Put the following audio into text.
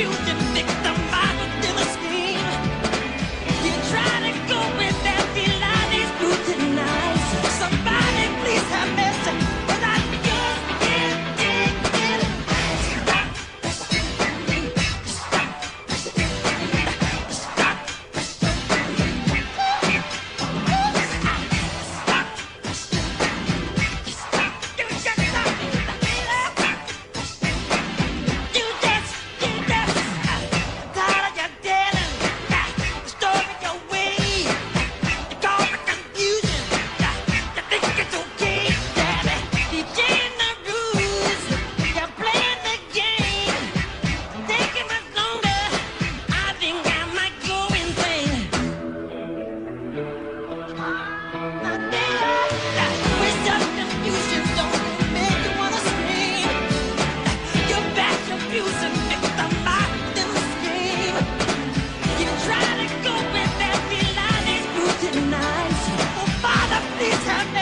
confusion, victimized in a scheme. You try to go with that Pilates scrutinize. Somebody please have mercy, 'cause I just can't take it. Stop. Please have me.